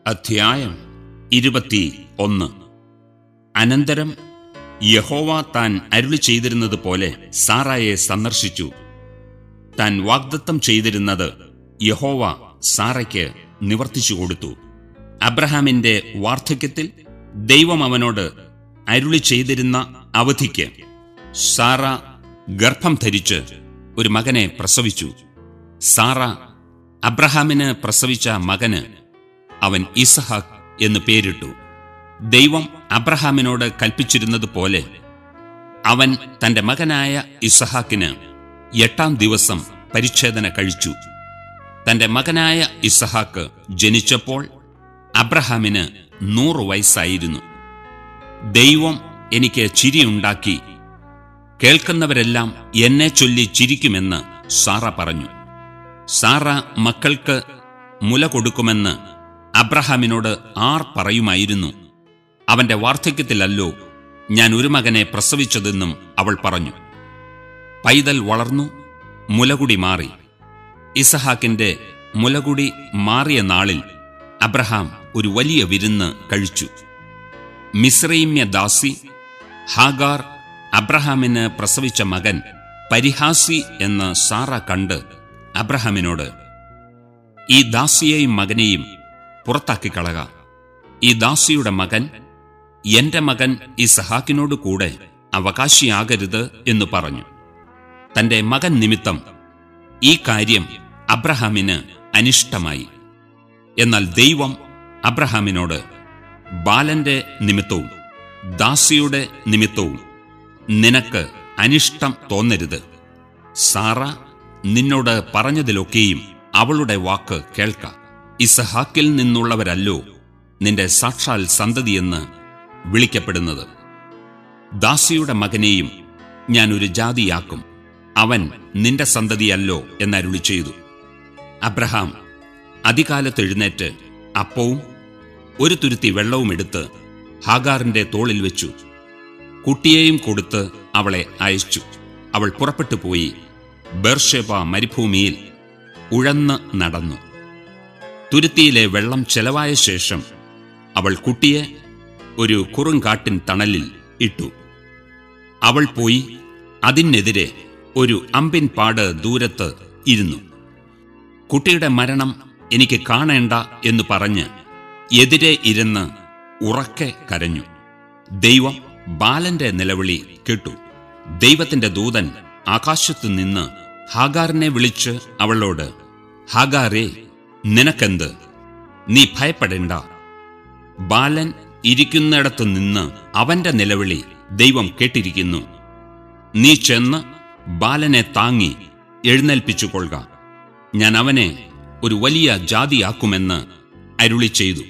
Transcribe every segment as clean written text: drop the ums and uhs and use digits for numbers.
അധ്യായം 21. അനന്തരം യഹോവ താൻ അരുളി ചെയ്തിരുന്നത് പോലെ സാറായെ സന്ദർശിച്ചു. താൻ വാഗ്ദത്തം ചെയ്തിരുന്നത് യഹോവ സാറയ്ക്ക് നിവർത്തിച്ചു കൊടുത്തു. അബ്രഹാമിന്റെ വാർദ്ധക്യത്തിൽ ദൈവം അവനോട് അരുളി ചെയ്തിരുന്ന അവധിക്ക് സാറ ഗർഭം ധരിച്ച് ഒരു മകനെ പ്രസവിച്ചു. സാറ അബ്രഹാമിന് പ്രസവിച്ച മകന് അവൻ ഇസഹാക്ക് എന്ന് പേരിട്ടു. ദൈവം അബ്രഹാമിനോട് കൽപ്പിച്ചിരുന്നതുപോലെ അവൻ തന്റെ മകനായ ഇസഹാക്കിന് 8-ാം ദിവസം പരിച്ഛേദന കഴിച്ചു. തന്റെ മകനായ ഇസഹാക്ക് ജനിച്ചപ്പോൾ അബ്രഹാമിന് 100 വയസ്സായിരുന്നു. ദൈവം എനിക്ക് ചിരിയുണ്ടാക്കി, കേൾക്കുന്നവരെല്ലാം എന്നെ ചൊല്ലി ചിരിക്കുമെന്ന് സാറ പറഞ്ഞു. സാറ മക്കൾക്ക് മുല കൊടുക്കുമെന്ന് അബ്രഹാമിനോട് ആർ പറയുമായിരുന്നു? അവന്റെ വാർദ്ധക്യത്തിലല്ലോ ഞാൻ ഒരു മകനെ പ്രസവിച്ചതെന്നും അവൾ പറഞ്ഞു. പൈതൽ വളർന്നു, മുലകുടി മാറി. ഇസഹാക്കിന്റെ മുലകുടി മാറിയ നാളിൽ അബ്രഹാം ഒരു വലിയ വിരുന്ന് കഴിച്ചു. മിസ്രയീമ്യ ദാസി ഹാഗാർ അബ്രഹാമിന് പ്രസവിച്ച മകൻ പരിഹാസി എന്ന് സാറ കണ്ട് അബ്രഹാമിനോട്, ഈ ദാസിയെയും മകനെയും പുറത്താക്കിക്കളക. ഈ ദാസിയുടെ മകൻ എന്റെ മകൻ ഇസഹാക്കിനോട് കൂടെ അവകാശിയാകരുത് എന്ന് പറഞ്ഞു. തന്റെ മകൻ നിമിത്തം ഈ കാര്യം അബ്രഹാമിന് അനിഷ്ടമായി. എന്നാൽ ദൈവം അബ്രഹാമിനോട്, ബാലന്റെ നിമിത്തവും ദാസിയുടെ നിമിത്തവും നിനക്ക് അനിഷ്ടം തോന്നരുത്. സാറ നിന്നോട് പറഞ്ഞതിലൊക്കെയും അവളുടെ വാക്ക് കേൾക്ക. ഇസഹാക്കിൽ നിന്നുള്ളവരല്ലോ നിന്റെ സാക്ഷാൽ സന്തതിയെന്ന് വിളിക്കപ്പെടുന്നത്. ദാസിയുടെ മകനെയും ഞാൻ ഒരു ജാതിയാക്കും, അവൻ നിന്റെ സന്തതിയല്ലോ എന്നരുളി ചെയ്തു. അബ്രഹാം അതികാലത്ത് എഴുന്നേറ്റ് അപ്പവും ഒരു തുരുത്തി വെള്ളവും എടുത്ത് ഹാഗാറിന്റെ തോളിൽ വെച്ചു. കുട്ടിയെയും കൊടുത്ത് അവളെ അയച്ചു. അവൾ പുറപ്പെട്ടു പോയി ബേർഷേബ മരുഭൂമിയിൽ ഉഴന്ന് നടന്നു. തുരുത്തിയിലെ വെള്ളം ചെലവായ ശേഷം അവൾ കുട്ടിയെ ഒരു കുറുങ്കാട്ടിൻ തണലിൽ ഇട്ടു. അവൾ പോയി അതിനെതിരെ ഒരു അമ്പിൻ പാട് ദൂരത്ത് ഇരുന്നു. കുട്ടിയുടെ മരണം എനിക്ക് കാണേണ്ട എന്ന് പറഞ്ഞ് എതിരെ ഇരുന്ന് ഉറക്കെ കരഞ്ഞു. ദൈവം ബാലന്റെ നിലവിളി കേട്ടു. ദൈവത്തിന്റെ ദൂതൻ ആകാശത്തു നിന്ന് ഹാഗാറിനെ വിളിച്ച് അവളോട്, ഹാഗാരേ, നിനക്കെന്ത്? നീ ഭയപ്പെടേണ്ട. ബാലൻ ഇരിക്കുന്നിടത്തു നിന്ന് അവന്റെ നിലവിളി ദൈവം കേട്ടിരിക്കുന്നു. നീ ചെന്ന് ബാലനെ താങ്ങി എഴുന്നേൽപ്പിച്ചുകൊള്ളുക. ഞാൻ അവനെ ഒരു വലിയ ജാതിയാക്കുമെന്ന് അരുളി ചെയ്തു.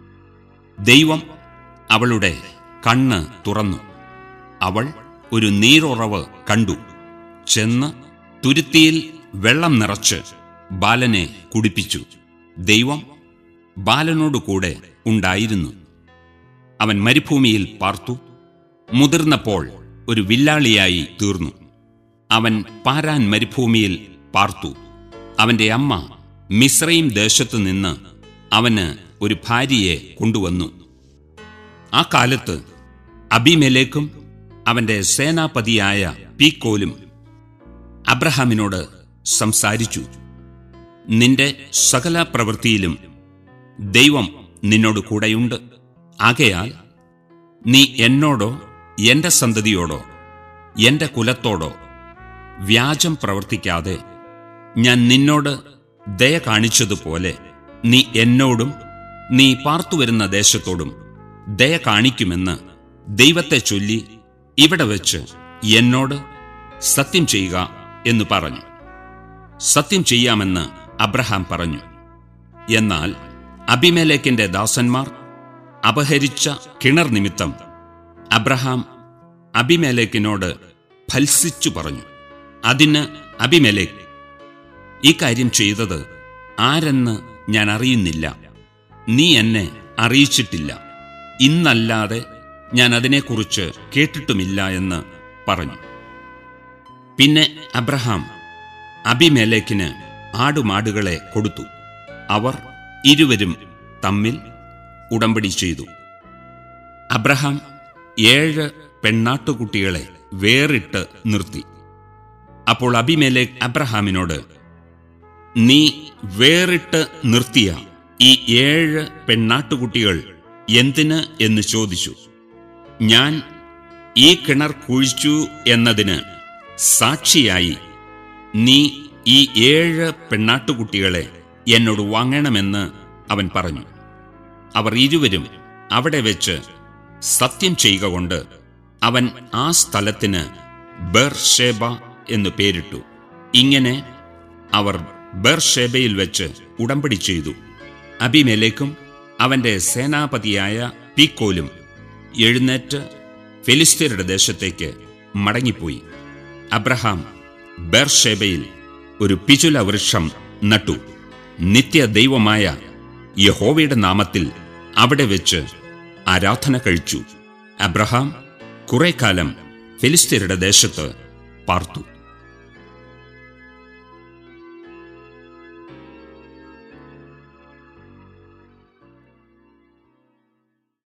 ദൈവം അവളുടെ കണ്ണ് തുറന്നു. അവൾ ഒരു നീരുറവ് കണ്ടു. ചെന്ന് തുരുത്തിയിൽ വെള്ളം നിറച്ച് ബാലനെ കുടിപ്പിച്ചു. ദൈവം ബാലനോടുകൂടെ ഉണ്ടായിരുന്നു. അവൻ മരുഭൂമിയിൽ പാർത്തു. മുതിർന്നപ്പോൾ ഒരു വില്ലാളിയായി തീർന്നു. അവൻ പാരാൻ മരുഭൂമിയിൽ പാർത്തു. അവന്റെ അമ്മ മിസ്രയീം ദേശത്തു നിന്ന് അവന് ഒരു ഭാര്യയെ കൊണ്ടുവന്നു. ആ കാലത്ത് അബീമേലെക്കും അവന്റെ സേനാപതിയായ പീക്കോലും അബ്രഹാമിനോട് സംസാരിച്ചു. നിന്റെ സകല പ്രവൃത്തിയിലും ദൈവം നിന്നോട് കൂടെയുണ്ട്. ആകയാൽ നീ എന്നോടോ എന്റെ സന്തതിയോടോ എന്റെ കുലത്തോടോ വ്യാജം പ്രവർത്തിക്കാതെ ഞാൻ നിന്നോട് ദയ കാണിച്ചതുപോലെ നീ എന്നോടും നീ പാർത്തുവരുന്ന ദേശത്തോടും ദയ കാണിക്കുമെന്ന് ദൈവത്തെ ചൊല്ലി ഇവിടെ വെച്ച് എന്നോട് സത്യം ചെയ്യുക എന്ന് പറഞ്ഞു. സത്യം ചെയ്യാമെന്ന് അബ്രഹാം പറഞ്ഞു. എന്നാൽ അബീമേലെക്കിന്റെ ദാസന്മാർ അപഹരിച്ച കിണർ നിമിത്തം അബ്രഹാം അബീമേലെക്കിനോട് ഭത്സിച്ചു പറഞ്ഞു. അതിന് അബീമേലെക്ക്, ഈ കാര്യം ചെയ്തത് ആരെന്ന് ഞാൻ അറിയുന്നില്ല. നീ എന്നെ അറിയിച്ചിട്ടില്ല. ഇന്നല്ലാതെ ഞാൻ അതിനെക്കുറിച്ച് കേട്ടിട്ടുമില്ല എന്ന് പറഞ്ഞു. പിന്നെ അബ്രഹാം അബീമേലെക്കിന് ആടുമാടുകളെ കൊടുത്തു. അവർ ഇരുവരും തമ്മിൽ ഉടമ്പടി ചെയ്തു. അബ്രഹാം 7 പെണ്ണാട്ടുകുട്ടികളെ വേറിട്ട് നിർത്തി. അപ്പോൾ അബീമേലെക്ക് അബ്രഹാമിനോട്, നീ വേറിട്ട് നിർത്തിയ ഈ 7 പെണ്ണാട്ടുകുട്ടികൾ എന്തിന് എന്ന് ചോദിച്ചു. ഞാൻ ഈ കിണർ കുഴിച്ചു എന്നതിന് സാക്ഷിയായി നീ ഈ 7 പെണ്ണാട്ടുകുട്ടികളെ എന്നോട് വാങ്ങണമെന്ന് അവൻ പറഞ്ഞു. അവർ ഇരുവരും അവിടെ വെച്ച് സത്യം ചെയ്യുക കൊണ്ട് അവൻ ആ സ്ഥലത്തിന് ബേർഷേബ എന്ന് പേരിട്ടു. ഇങ്ങനെ അവർ ബേർഷേബയിൽ വെച്ച് ഉടമ്പടി ചെയ്തു. അബീമേലെക്കും അവന്റെ സേനാപതിയായ പീക്കോലും എഴുന്നേറ്റ് ഫെലിസ്ത്യരുടെ ദേശത്തേക്ക് മടങ്ങിപ്പോയി. അബ്രഹാം ബേർഷേബയിൽ ഒരു പിചുല വൃക്ഷം നട്ടു. നിത്യദൈവമായ യഹോവയുടെ നാമത്തിൽ അവിടെ വെച്ച് ആരാധന കഴിച്ചു. അബ്രഹാം കുറെ കാലം ഫെലിസ്ത്യരുടെ ദേശത്ത് പാർത്തു.